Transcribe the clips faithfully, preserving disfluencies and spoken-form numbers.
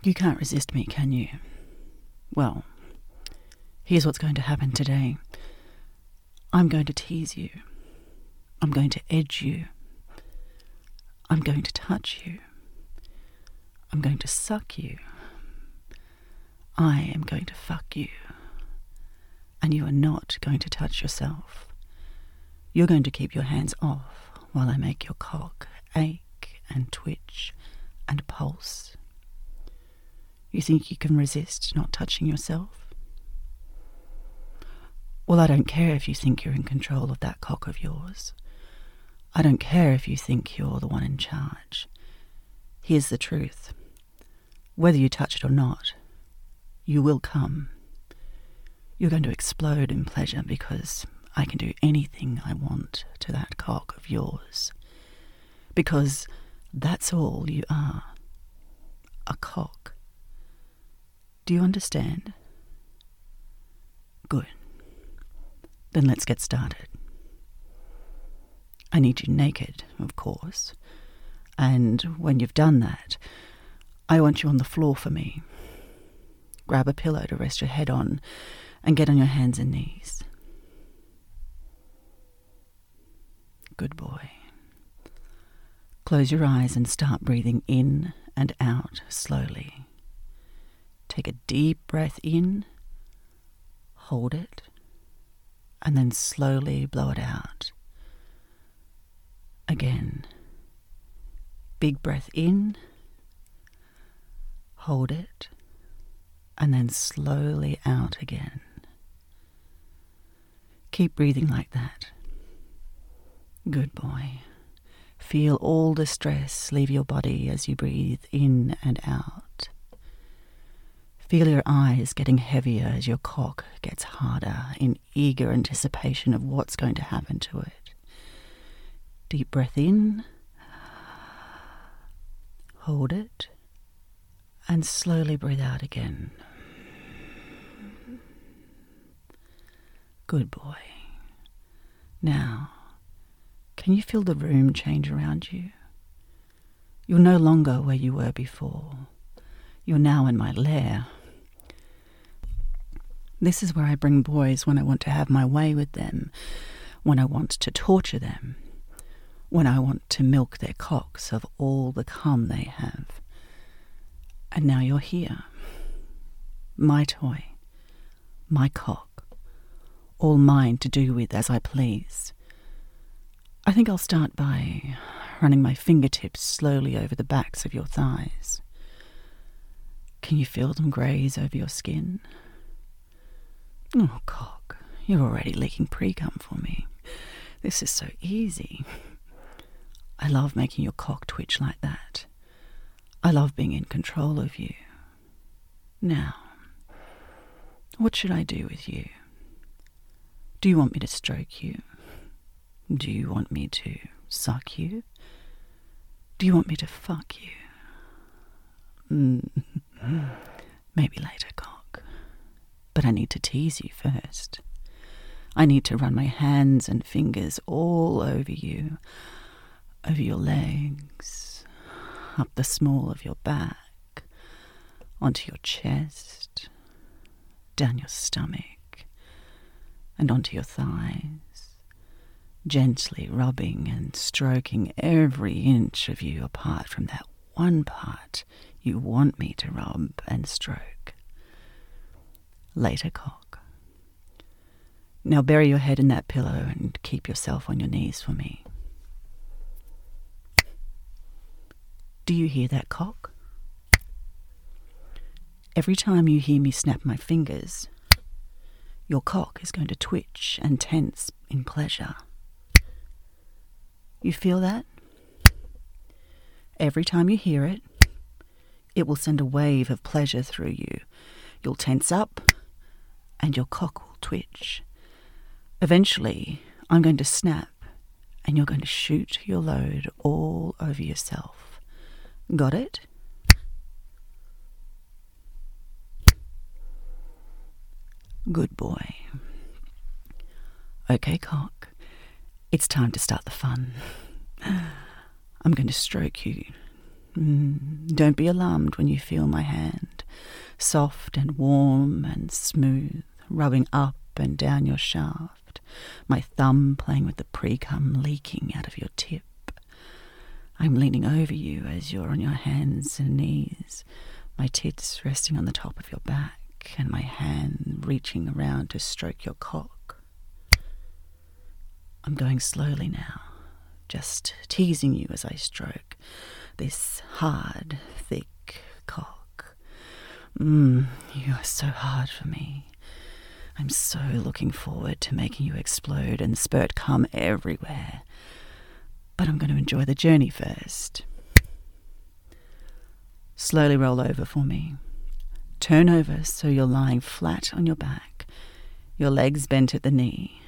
You can't resist me, can you? Well, here's what's going to happen today. I'm going to tease you. I'm going to edge you. I'm going to touch you. I'm going to suck you. I am going to fuck you. And you are not going to touch yourself. You're going to keep your hands off while I make your cock ache and twitch and pulse. You think you can resist not touching yourself? Well, I don't care if you think you're in control of that cock of yours. I don't care if you think you're the one in charge. Here's the truth. Whether you touch it or not, you will come. You're going to explode in pleasure because I can do anything I want to that cock of yours. Because that's all you are. A cock. Do you understand? Good. Then let's get started. I need you naked, of course. And when you've done that, I want you on the floor for me. Grab a pillow to rest your head on and get on your hands and knees. Good boy. Close your eyes and start breathing in and out slowly. Take a deep breath in, hold it, and then slowly blow it out. Again. Big breath in, hold it, and then slowly out again. Keep breathing like that. Good boy. Feel all the stress leave your body as you breathe in and out. Feel your eyes getting heavier as your cock gets harder in eager anticipation of what's going to happen to it. Deep breath in, hold it, and slowly breathe out again. Good boy. Now, can you feel the room change around you? You're no longer where you were before. You're now in my lair. This is where I bring boys when I want to have my way with them, when I want to torture them, when I want to milk their cocks of all the cum they have. And now you're here. My toy, my cock, all mine to do with as I please. I think I'll start by running my fingertips slowly over the backs of your thighs. Can you feel them graze over your skin? Oh, cock, you're already leaking pre-cum for me. This is so easy. I love making your cock twitch like that. I love being in control of you. Now, what should I do with you? Do you want me to stroke you? Do you want me to suck you? Do you want me to fuck you? Mm. Maybe later, cock. But I need to tease you first. I need to run my hands and fingers all over you, over your legs, up the small of your back, onto your chest, down your stomach, and onto your thighs, gently rubbing and stroking every inch of you apart from that one part you want me to rub and stroke. Later, cock. Now bury your head in that pillow and keep yourself on your knees for me. Do you hear that, cock? Every time you hear me snap my fingers, your cock is going to twitch and tense in pleasure. You feel that? Every time you hear it, it will send a wave of pleasure through you. You'll tense up, and your cock will twitch. Eventually, I'm going to snap, and you're going to shoot your load all over yourself. Got it? Good boy. Okay, cock. It's time to start the fun. I'm going to stroke you Mm, don't be alarmed when you feel my hand, soft and warm and smooth, rubbing up and down your shaft, my thumb playing with the pre-cum leaking out of your tip. I'm leaning over you as you're on your hands and knees, my tits resting on the top of your back and my hand reaching around to stroke your cock. I'm going slowly now, just teasing you as I stroke this hard, thick cock. Mmm, you are so hard for me. I'm so looking forward to making you explode and spurt cum everywhere. But I'm going to enjoy the journey first. Slowly roll over for me. Turn over so you're lying flat on your back, your legs bent at the knee.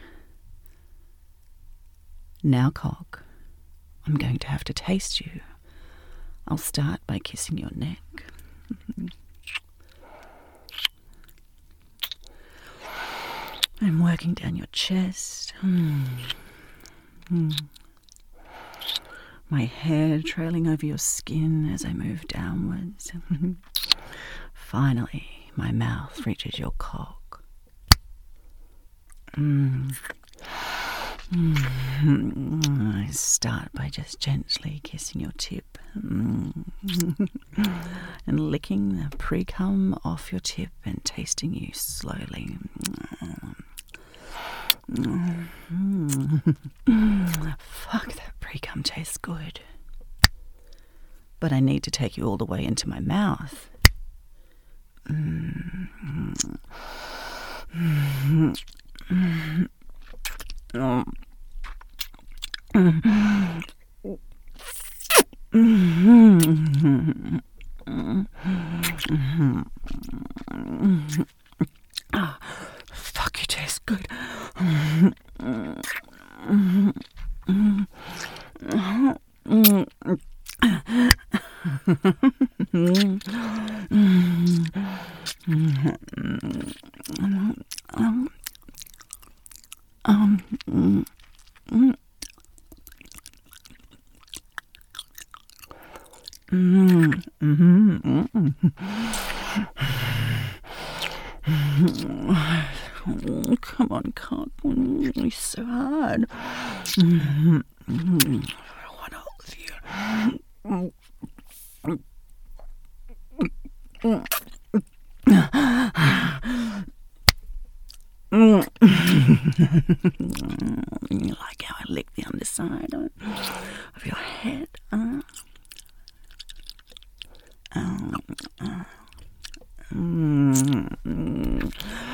Now, cock, I'm going to have to taste you. I'll start by kissing your neck. I'm working down your chest. Mm. Mm. My hair trailing over your skin as I move downwards. Finally, my mouth reaches your cock. Mm. Mm. I start by just gently kissing your tip mm. and licking the pre-cum off your tip and tasting you slowly. Mm. Fuck, that pre-cum tastes good. But I need to take you all the way into my mouth. Mm. Mm. Mm. Oh. Ah, fuck, you taste good. Um, mm, mm, mm, mm, mm. Come on, cock. You're so hard. Mm, mm. I want to hold you. You like how I lick the underside of your head? Uh, um, uh, mm, mm,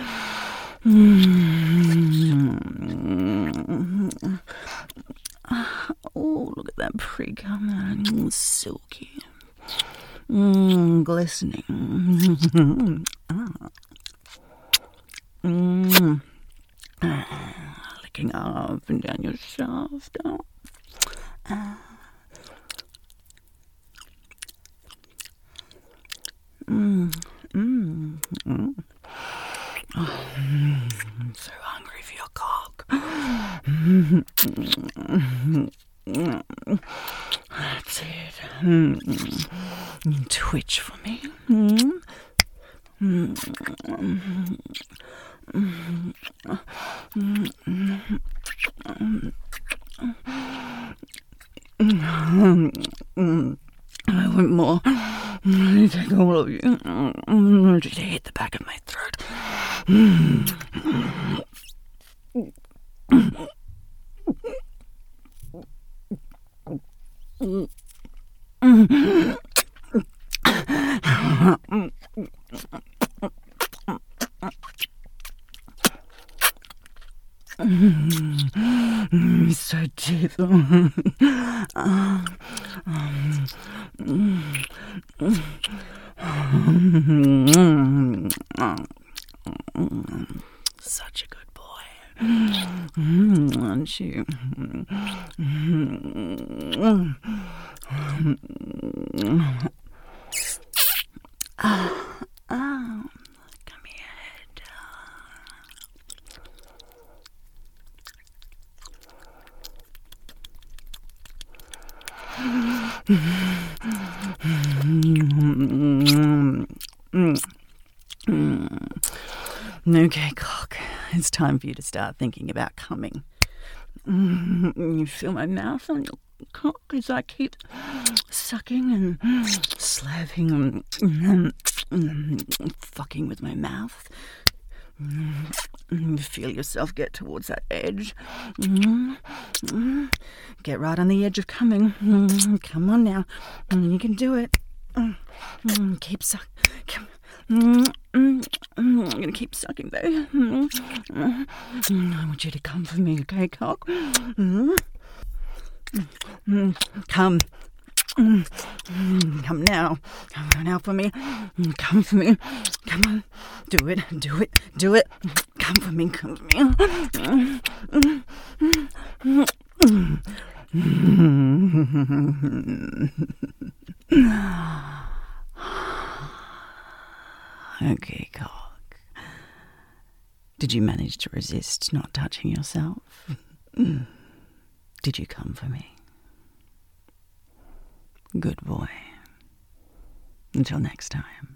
mm, oh, look at that pre-cum. Mm, silky. Mm, glistening. ah. Mm. Ah, licking up and down your shaft. Oh. Ah. Mm. Mm. Mm. Oh, I'm so hungry for your cock. That's it. Mm. Twitch for me. Mm. Mm. I want more. I take all of you. Just hit the back of my throat. Mm, so deep. um, um, such a good boy, aren't you? Ah, ah, come here, head. Okay, cock. It's time for you to start thinking about coming. You feel my mouth on your cock as I keep sucking and slapping and fucking with my mouth. Feel yourself get towards that edge. Get right on the edge of coming. Come on now. You can do it. Keep sucking. I'm going to keep sucking, babe. I want you to come for me, okay, cock? Come. Come now. Come now for me. Come for me. Come on. Do it. Do it. Do it. Come for me. Come for me. Okay, cock. Did you manage to resist not touching yourself? Did you come for me? Good boy. Until next time.